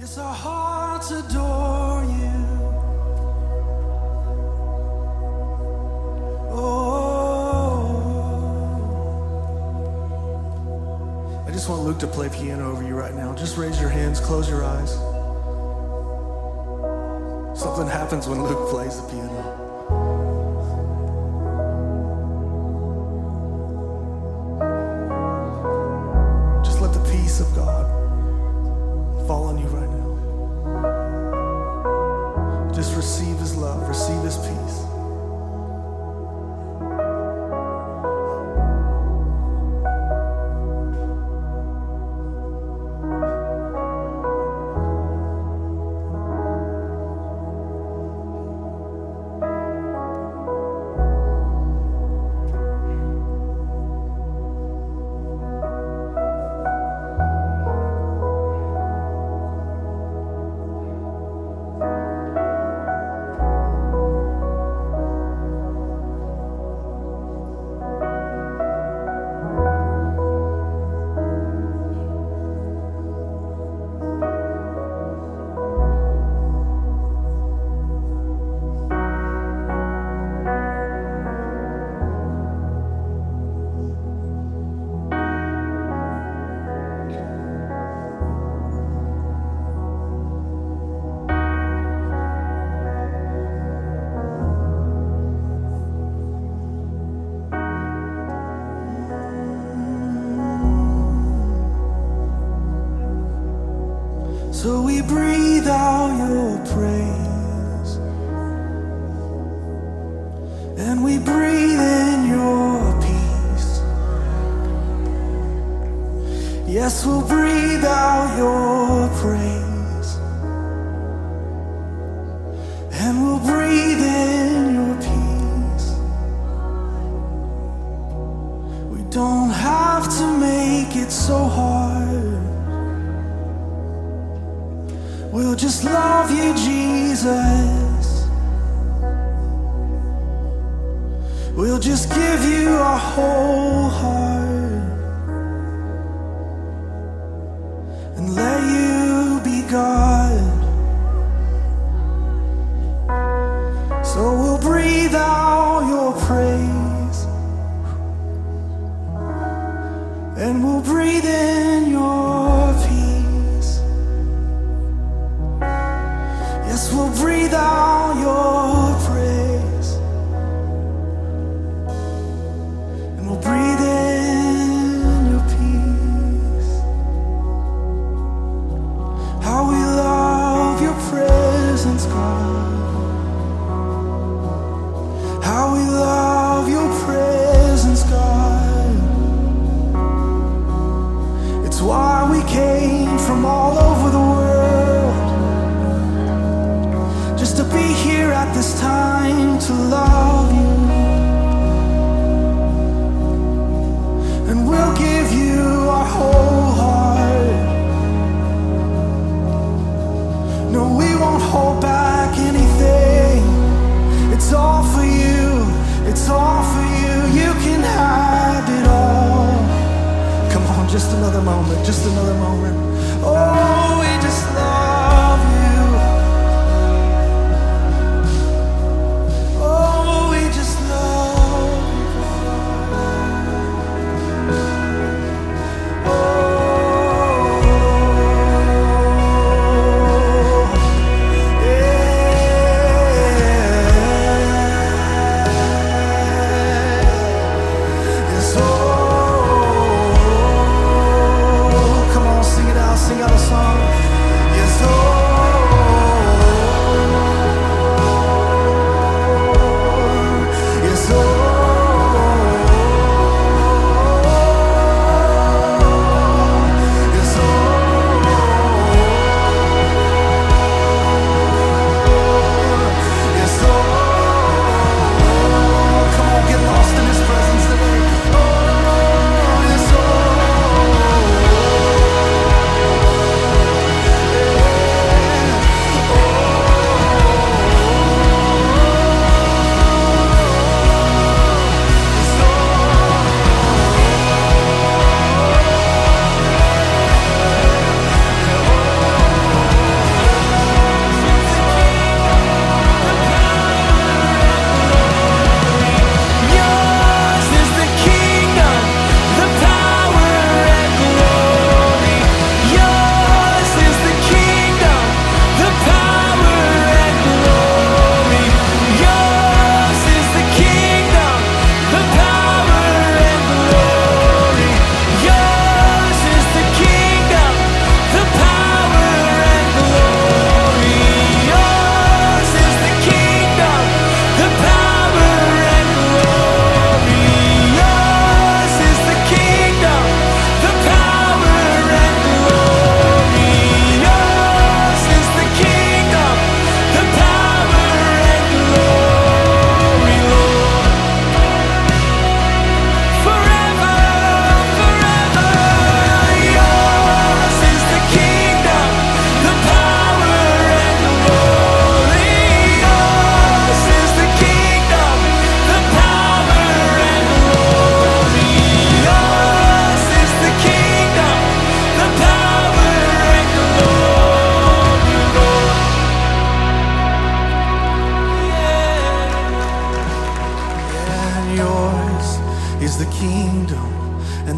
Yes, our hearts adore you. Oh, I just want Luke to play piano over you right now. Just raise your hands, close your eyes. Something happens when Luke plays the piano. Just let the peace of God fall on you right now. Just receive his love, receive his peace. So we breathe out your praise, and we breathe in your peace. Yes, we'll breathe out your praise, and we'll breathe in your peace. We don't have to make it so hard. We'll just love you, Jesus. We'll just give you our whole heart and let you be God. So we'll breathe out your praise, and we'll breathe in your peace. Yes, we'll breathe out your praise, and we'll breathe in your peace. How we love your presence, God. How we love your presence, God. It's why we came from all over the world, just to be here at this time to love you. And we'll give you our whole heart. No, we won't hold back anything. It's all for you, it's all for you. You can have it all. Come on, just another moment, just another moment. Oh, we just love you. Oh,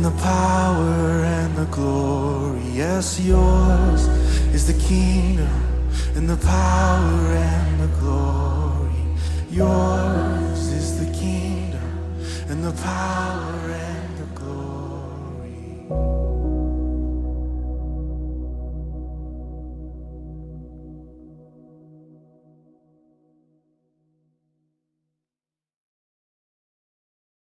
the power and the glory. Yes, yours is the kingdom and the power and the glory. Yours is the kingdom and the power and